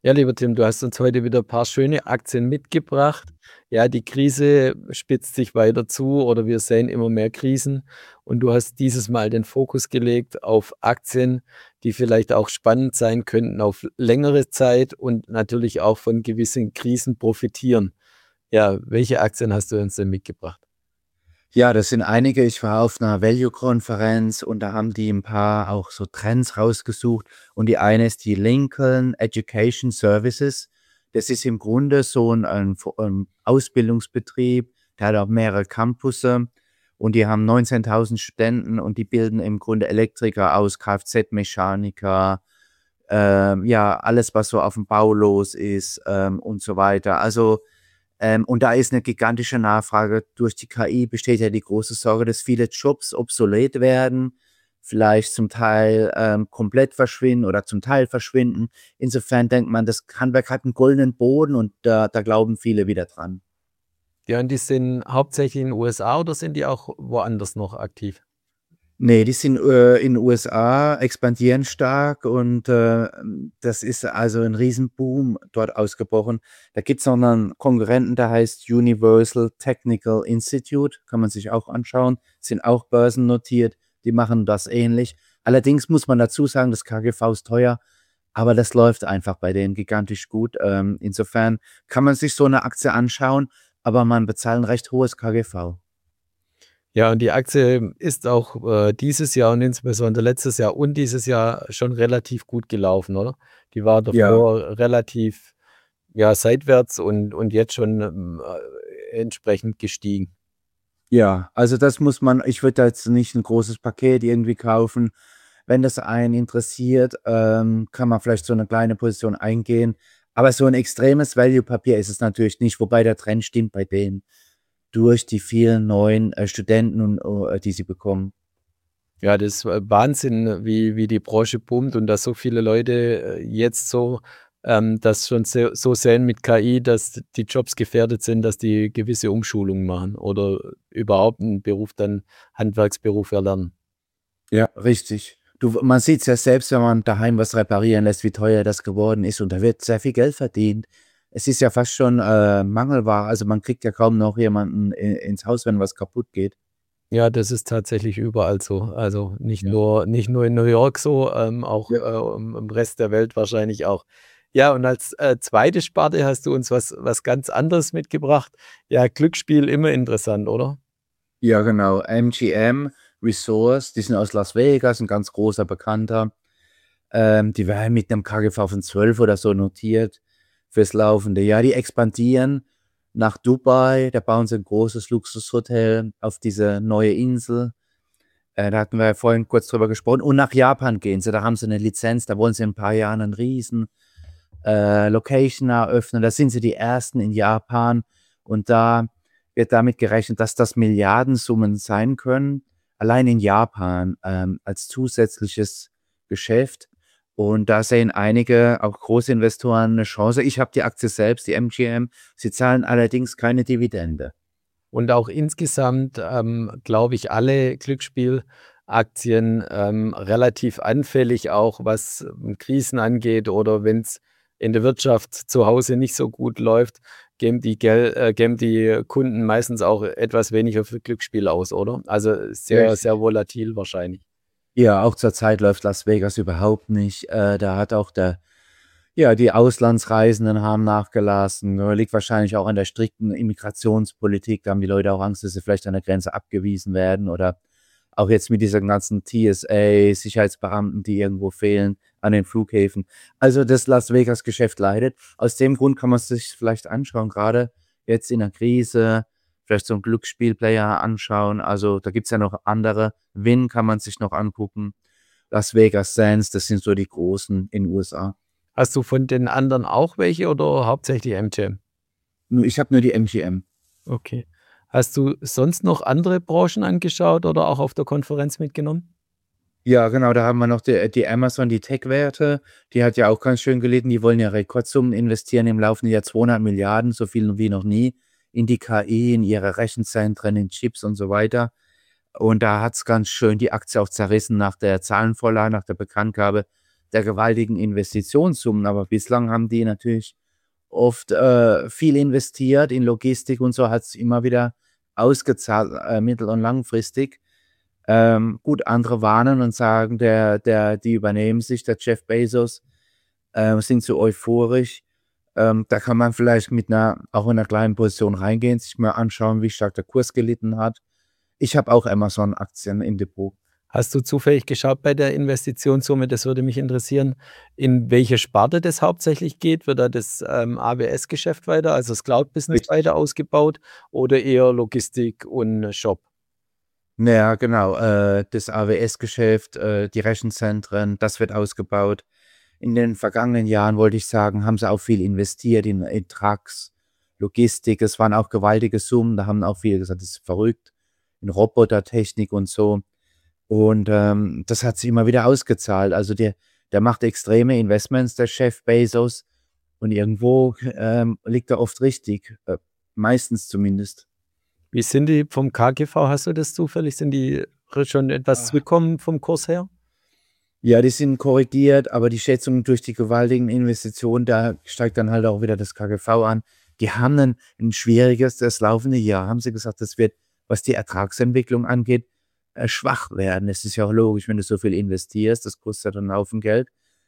Ja, lieber Tim, du hast uns heute wieder ein paar schöne Aktien mitgebracht. Ja, die Krise spitzt sich weiter zu oder wir sehen immer mehr Krisen und du hast dieses Mal den Fokus gelegt auf Aktien, die vielleicht auch spannend sein könnten auf längere Zeit und natürlich auch von gewissen Krisen profitieren. Ja, welche Aktien hast du uns denn mitgebracht? Ja, das sind einige. Ich war auf 'ner Value-Konferenz und da haben die 'n paar auch so Trends rausgesucht und die eine ist die Lincoln Education Services. Das ist im Grunde so 'n Ausbildungsbetrieb, der hat auch mehrere Campusse und die haben 19.000 Studenten und die bilden im Grunde Elektriker aus, Kfz-Mechaniker, ja, alles, was so aufm Bau los ist, und so weiter. Also, und da ist eine gigantische Nachfrage. Durch die KI besteht ja die große Sorge, dass viele Jobs obsolet werden, vielleicht zum Teil, komplett verschwinden oder zum Teil verschwinden. Insofern denkt man, das Handwerk hat einen goldenen Boden und da glauben viele wieder dran. Ja, und die sind hauptsächlich in den USA oder sind die auch woanders noch aktiv? Ne, die sind, in USA, expandieren stark und, das ist also 'n Riesenboom dort ausgebrochen. Da gibt's noch 'nen Konkurrenten, der heißt Universal Technical Institute, kann man sich auch anschauen, sind auch börsennotiert, die machen das ähnlich. Allerdings muss man dazu sagen, das KGV ist teuer, aber das läuft einfach bei denen gigantisch gut. Insofern kann man sich so 'ne Aktie anschauen, aber man bezahlt 'n recht hohes KGV. Ja, und die Aktie ist auch, dieses Jahr und insbesondere letztes Jahr und dieses Jahr schon relativ gut gelaufen, oder? Die war Ja. davor relativ, ja, seitwärts und jetzt schon, entsprechend gestiegen. Ja, also das muss man ich würde da jetzt nicht ein großes Paket irgendwie kaufen. Wenn das einen interessiert, kann man vielleicht so eine kleine Position eingehen. Aber so ein extremes Value-Papier ist es natürlich nicht, wobei der Trend stimmt bei denen durch die vielen neuen, Studenten und, die sie bekommen. Ja, das ist, Wahnsinn, wie die Branche boomt und dass so viele Leute, jetzt so, das schon so sehen mit KI, dass die Jobs gefährdet sind, dass die gewisse Umschulungen machen oder überhaupt 'n Beruf dann Handwerksberuf erlernen. Ja, richtig. Man sieht's ja selbst, wenn man daheim was reparieren lässt, wie teuer das geworden ist und da wird sehr viel Geld verdient. Es ist ja fast schon, Mangelware. Also, man kriegt ja kaum noch jemanden ins Haus, wenn was kaputt geht. Ja, das ist tatsächlich überall so. Also, Ja. nicht nur in New York so, auch, Ja. im Rest der Welt wahrscheinlich auch. Ja, und als, 2. Sparte hast du uns was ganz anderes mitgebracht. Ja, Glücksspiel immer interessant, oder? Ja, genau. MGM Resorts, die sind aus Las Vegas, 'n ganz großer Bekannter. Die waren mit 'nem KGV von 12 oder so notiert fürs laufende Jahr. Die expandieren nach Dubai, da bauen sie 'n großes Luxushotel auf diese neue Insel. Da hatten wir ja vorhin kurz drüber gesprochen. Und nach Japan gehen sie, da haben sie 'ne Lizenz, da wollen sie in 'n paar Jahren 'nen riesen, Location eröffnen. Da sind sie die Ersten in Japan und da wird damit gerechnet, dass das Milliardensummen sein können, allein in Japan, als zusätzliches Geschäft. Und da sehen einige, auch Großinvestoren, 'ne Chance. Ich habe die Aktie selbst, die MGM. Sie zahlen allerdings keine Dividende. Und auch insgesamt, glaube ich, alle Glücksspielaktien, relativ anfällig auch, was, Krisen angeht oder wenn es in der Wirtschaft zu Hause nicht so gut läuft, geben die Kunden meistens auch etwas weniger für Glücksspiel aus, oder? Also, sehr, Richtig. sehr volatil wahrscheinlich. Ja, auch zurzeit läuft Las Vegas überhaupt nicht. Da hat auch ja, die Auslandsreisenden haben nachgelassen. Liegt wahrscheinlich auch an der strikten Immigrationspolitik. Da haben die Leute auch Angst, dass sie vielleicht an der Grenze abgewiesen werden oder auch jetzt mit dieser ganzen TSA, Sicherheitsbeamten, die irgendwo fehlen an den Flughäfen. Also, das Las Vegas-Geschäft leidet. Aus dem Grund kann man sich vielleicht anschauen, gerade jetzt in der Krise, vielleicht so 'n Glücksspielplayer anschauen. Also, da gibt's ja noch andere. Wynn kann man sich noch angucken. Las Vegas Sands, das sind so die großen in USA. Hast du von den anderen auch welche oder hauptsächlich MGM? Ich habe nur die MGM. Okay. Hast du sonst noch andere Branchen angeschaut oder auch auf der Konferenz mitgenommen? Ja, genau, da haben wir noch die Amazon, die Tech-Werte, die hat ja auch ganz schön gelitten. Die wollen ja Rekordsummen investieren im laufenden Jahr, 200 Milliarden, so viel wie noch nie, in die KI, in ihre Rechenzentren, in Chips und so weiter. Und da hat's ganz schön die Aktie auch zerrissen nach der Zahlenvorlage, nach der Bekanntgabe. der gewaltigen Investitionssummen. Aber bislang haben die natürlich oft viel investiert in Logistik und so hat es immer wieder ausgezahlt, mittel- und langfristig. Gut, andere warnen und sagen, die übernehmen sich, der Jeff Bezos, sind zu euphorisch. Da kann man vielleicht auch in einer kleinen Position reingehen, sich mal anschauen, wie stark der Kurs gelitten hat. Ich habe auch Amazon-Aktien im Depot. Hast du zufällig geschaut bei der Investitionssumme, das würde mich interessieren, in welche Sparte das hauptsächlich geht? Wird da das, AWS-Geschäft weiter, also das Cloud-Business Richtig. weiter ausgebaut oder eher Logistik und Shop? Ja, genau. Das AWS-Geschäft, die Rechenzentren, das wird ausgebaut. In den vergangenen Jahren, wollte ich sagen, haben sie auch viel investiert in Trucks, Logistik. Es waren auch gewaltige Summen. Da haben auch viele gesagt, das ist verrückt. In Robotertechnik und so. Und das hat sich immer wieder ausgezahlt. Also der macht extreme Investments, der Chef Bezos. Und irgendwo liegt er oft richtig. Meistens zumindest. Wie sind die vom KGV? Hast du das zufällig? Sind die schon etwas Ah. zurückkommen vom Kurs her? Ja, die sind korrigiert, aber die Schätzung durch die gewaltigen Investitionen, da steigt dann halt auch wieder das KGV an. Die haben ein schwieriges, das laufende Jahr, haben sie gesagt, das wird, was die Ertragsentwicklung angeht, schwach werden. Es ist ja auch logisch, wenn du so viel investierst, das kostet ja dann einen Haufen Geld.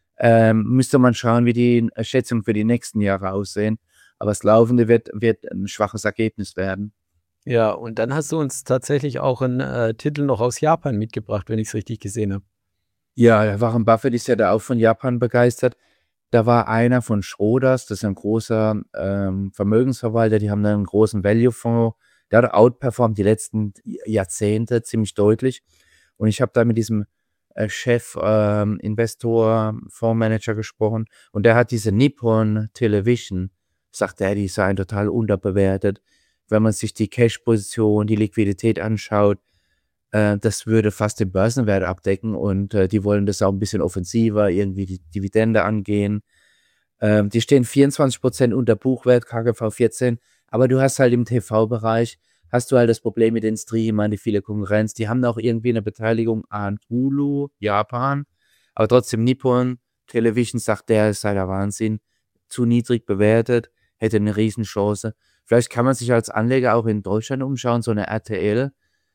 Müsste man schauen, wie die Schätzungen für die nächsten Jahre aussehen. Aber das Laufende wird ein schwaches Ergebnis werden. Ja, und dann hast du uns tatsächlich auch 'n, Titel noch aus Japan mitgebracht, wenn ich's richtig gesehen habe. Ja, der Warren Buffett ist ja da auch von Japan begeistert. Da war einer von Schroders, das ist ein großer, Vermögensverwalter, die haben da 'n großen Value-Fonds. Der hat outperformt die letzten Jahrzehnte ziemlich deutlich. Und ich habe da mit diesem, Chef, Investor, Fondsmanager gesprochen und der hat diese Nippon Television, sagt er, die seien total unterbewertet. Wenn man sich die Cash-Position, die Liquidität anschaut, das würde fast den Börsenwert abdecken und, die wollen das auch ein bisschen offensiver, irgendwie die Dividende angehen. Die stehen 24% unter Buchwert, KGV 14, aber du hast halt im TV-Bereich hast du halt das Problem mit den Streamern, die viele Konkurrenz. Die haben auch irgendwie eine Beteiligung an Hulu, Japan, aber trotzdem Nippon Television sagt der, es sei der Wahnsinn, zu niedrig bewertet, hätte eine Riesenchance. Vielleicht kann man sich als Anleger auch in Deutschland umschauen, so eine RTL.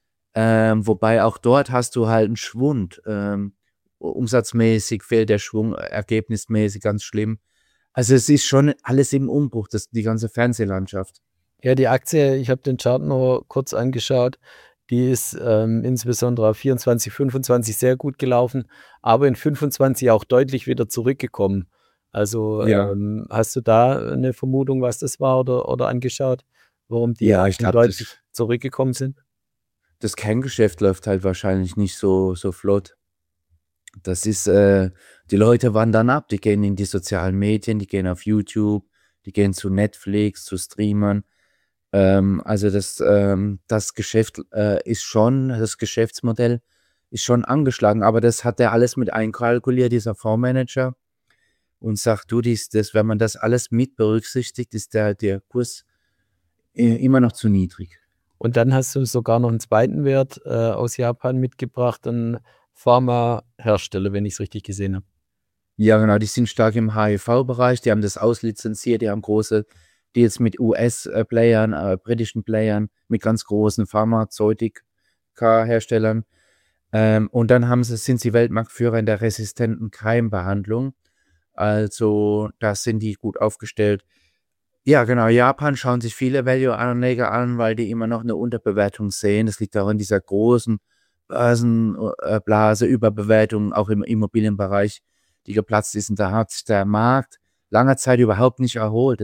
Wobei auch dort hast du halt einen Schwund. Umsatzmäßig fehlt der Schwung, ergebnismäßig ganz schlimm. Also, es ist schon alles im Umbruch, die ganze Fernsehlandschaft. Ja, die Aktie, ich habe den Chart nur kurz angeschaut, die ist, insbesondere auf 24, 25 sehr gut gelaufen, aber in 25 auch deutlich wieder zurückgekommen. Also, Ja. hast du da 'ne Vermutung, was das war oder angeschaut, warum die Ja, ich Aktien glaube, deutlich zurückgekommen sind? das Kerngeschäft läuft halt wahrscheinlich nicht so flott. Das ist, die Leute wandern ab, die gehen in die sozialen Medien, die gehen auf YouTube, die gehen zu Netflix, zu Streamern. Also das Geschäft, ist schon das Geschäftsmodell ist schon angeschlagen, aber das hat er alles mit einkalkuliert, dieser Fondsmanager, und sagt: „Du, wenn man das alles mit berücksichtigt, ist der Kurs, immer noch zu niedrig.“ Und dann hast du sogar noch 'n zweiten Wert, aus Japan mitgebracht, 'n Pharmahersteller, wenn ich's richtig gesehen habe. Ja, genau, die sind stark im HIV-Bereich, die haben das auslizenziert, die haben große Deals mit US, Playern, britischen Playern, mit ganz großen Pharmazeutika-Herstellern. Und dann sind sie Weltmarktführer in der resistenten Keimbehandlung. Also, da sind die gut aufgestellt. Ja, genau, Japan schauen sich viele Value-Anleger an, weil die immer noch eine Unterbewertung sehen. Das liegt auch in dieser großen Börsenblase, Überbewertung, auch im Immobilienbereich, die geplatzt ist. Und da hat sich der Markt lange Zeit überhaupt nicht erholt.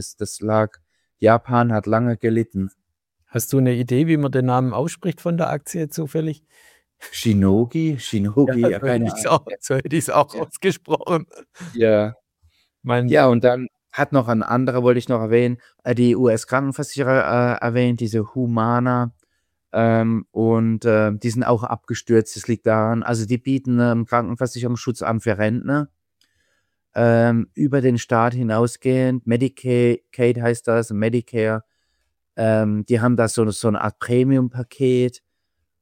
Japan hat lange gelitten. Hast du 'ne Idee, wie man den Namen ausspricht von der Aktie zufällig? Ja, Shinogi, ja, keine Ahnung. so hätte ich's auch Ja, ausgesprochen. ja. Mein Ja, und dann hat noch ein anderer, wollte ich noch erwähnen, die US-Krankenversicherer, erwähnt, diese Humana, und, die sind auch abgestürzt. Das liegt daran, also, die bieten, Krankenversicherungsschutz an für Rentner, über den Staat hinausgehend. Medicaid heißt das, Medicare. Die haben da so 'ne Art Premium-Paket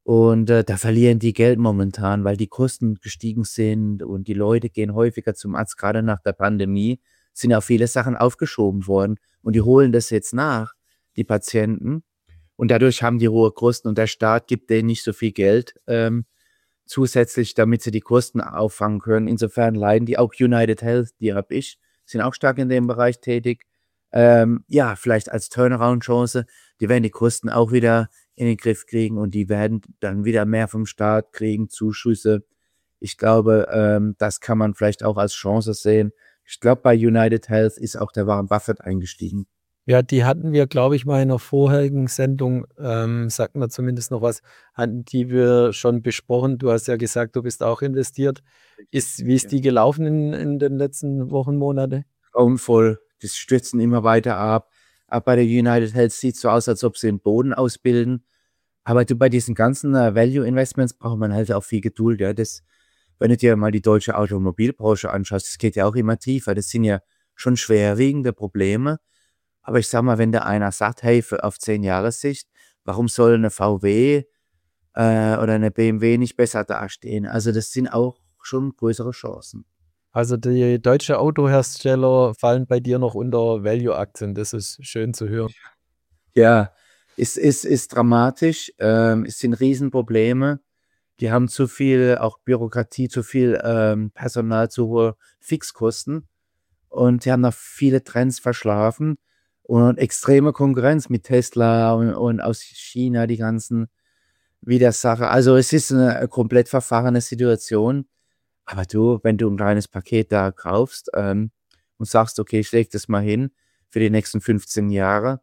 Und, da verlieren die Geld momentan, weil die Kosten gestiegen sind und die Leute gehen häufiger zum Arzt. Gerade nach der Pandemie sind ja viele Sachen aufgeschoben worden und die holen das jetzt nach, die Patienten. Und dadurch haben die hohe Kosten und der Staat gibt denen nicht so viel Geld, zusätzlich, damit sie die Kosten auffangen können. Insofern leiden die auch. United Health, die habe ich, sind auch stark in dem Bereich tätig. Ja, vielleicht als Turnaround-Chance, die werden die Kosten auch wieder in den Griff kriegen und die werden dann wieder mehr vom Staat kriegen, Zuschüsse. Ich glaube, das kann man vielleicht auch als Chance sehen. Ich glaube, bei United Health ist auch der Warren Buffett eingestiegen. Ja, die hatten wir, glaube ich, mal in 'ner vorherigen Sendung, sagt mir zumindest noch was, hatten die wir schon besprochen. Du hast ja gesagt, du bist auch investiert. Wie ist Ja. die gelaufen in den letzten Wochen, Monate? Grauenvoll. Das stürzen immer weiter ab. Aber bei der United Health sieht's so aus, als ob sie 'n Boden ausbilden. Aber du, bei diesen ganzen, Value Investments braucht man halt auch viel Geduld, ja. Wenn du dir mal die deutsche Automobilbranche anschaust, das geht ja auch immer tiefer. Das sind ja schon schwerwiegende Probleme. Aber ich sage mal, wenn da einer sagt: „Hey, für auf 10 Jahressicht, warum soll 'ne VW, oder 'ne BMW nicht besser dastehen?“ Also, das sind auch schon größere Chancen. Also, die deutsche Autohersteller fallen bei dir noch unter Value-Aktien. Das ist schön zu hören. Ja, ist dramatisch. Es sind Riesenprobleme. Die haben zu viel auch Bürokratie, zu viel, Personal, zu hohe Fixkosten und die haben noch viele Trends verschlafen und extreme Konkurrenz mit Tesla und aus China die ganzen Widersacher. Also, es ist 'ne komplett verfahrene Situation. Aber du, wenn du 'n kleines Paket da kaufst, und sagst: „Okay, ich lege das mal hin für die nächsten 15 Jahre“,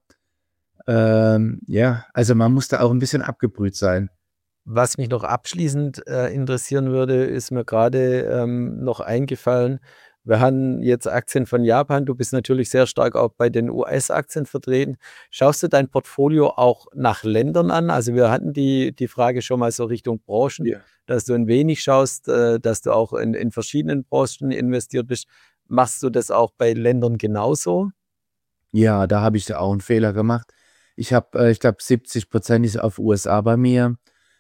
ja, also, man muss da auch 'n bisschen abgebrüht sein. Was mich noch abschließend, interessieren würde, ist mir gerade noch eingefallen. Wir haben jetzt Aktien von Japan. Du bist natürlich sehr stark auch bei den US-Aktien vertreten. Schaust du dein Portfolio auch nach Ländern an? Also, wir hatten die Frage schon mal so Richtung Branchen, Ja. dass du ein wenig schaust, dass du auch in verschiedenen Branchen investiert bist. Machst du das auch bei Ländern genauso? Ja, da habe ich auch 'n Fehler gemacht. Ich glaube, 70% ist auf USA bei mir,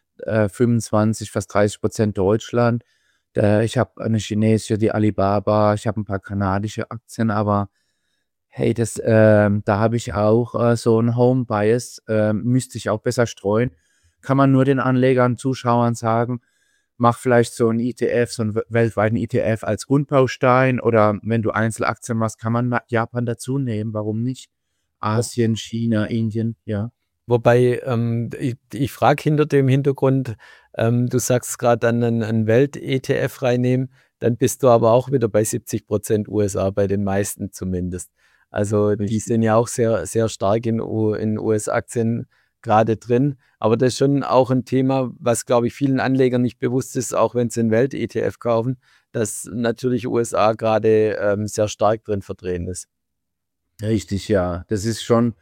25, fast 30% Deutschland. Ich habe eine chinesische, die Alibaba, ich habe 'n paar kanadische Aktien, aber hey, da habe ich auch, so 'n Home Bias, müsste ich auch besser streuen. Kann man nur den Anlegern, Zuschauern sagen: „Mach vielleicht so 'n ETF, so 'n weltweiten ETF als Grundbaustein“, oder wenn du Einzelaktien machst, kann man ma Japan dazu nehmen, warum nicht? Asien, China, Indien, ja. Wobei, ich frage hinter dem Hintergrund, du sagst gerade dann 'nen Welt-ETF reinnehmen, dann bist du aber auch wieder bei 70% USA, bei den meisten zumindest. Also, die Richtig. sind ja auch sehr sehr stark in US-Aktien grade drin. Aber das ist schon auch 'n Thema, was, glaube ich, vielen Anlegern nicht bewusst ist, auch wenn sie 'n Welt-ETF kaufen, dass natürlich USA grade, sehr stark drin vertreten ist. Richtig, ja. Das ist schon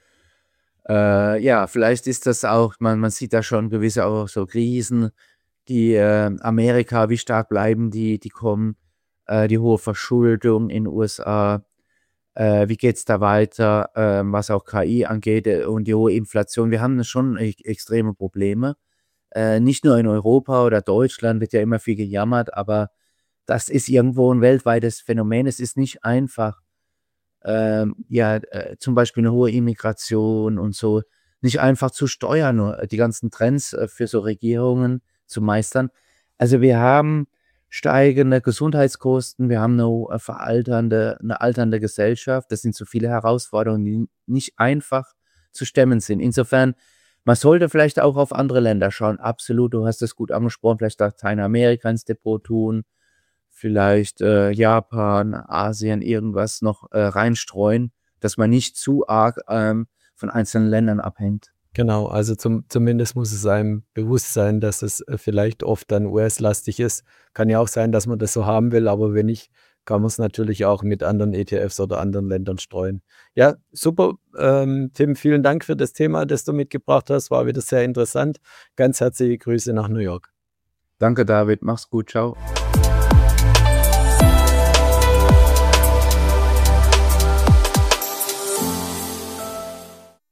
ja, vielleicht ist das auch man sieht da schon gewisse auch so Krisen, die, Amerika, wie stark bleiben die kommen, die hohe Verschuldung in USA, wie geht's da weiter, was auch KI angeht, und die hohe Inflation. Wir haben da schon extreme Probleme. Nicht nur in Europa oder Deutschland wird ja immer viel gejammert, aber das ist irgendwo 'n weltweites Phänomen. Es ist nicht einfach, ja, zum Beispiel 'ne hohe Immigration und so nicht einfach zu steuern, nur die ganzen Trends, für so Regierungen zu meistern. Also, wir haben steigende Gesundheitskosten, wir haben 'ne alternde Gesellschaft. Das sind so viele Herausforderungen, die nicht einfach zu stemmen sind. Insofern, man sollte vielleicht auch auf andere Länder schauen. Absolut, du hast es gut angesprochen, vielleicht Lateinamerika ins Depot tun, vielleicht, Japan, Asien, irgendwas noch, reinstreuen, dass man nicht zu arg, von einzelnen Ländern abhängt. Genau, also zumindest muss es einem bewusst sein, dass es, vielleicht oft dann US-lastig ist. Kann ja auch sein, dass man das so haben will, aber wenn nicht, kann man's natürlich auch mit anderen ETFs oder anderen Ländern streuen. Ja, super, Tim, vielen Dank für das Thema, das du mitgebracht hast. War wieder sehr interessant. Ganz herzliche Grüße nach New York. Danke, David. Mach's gut. Tschau.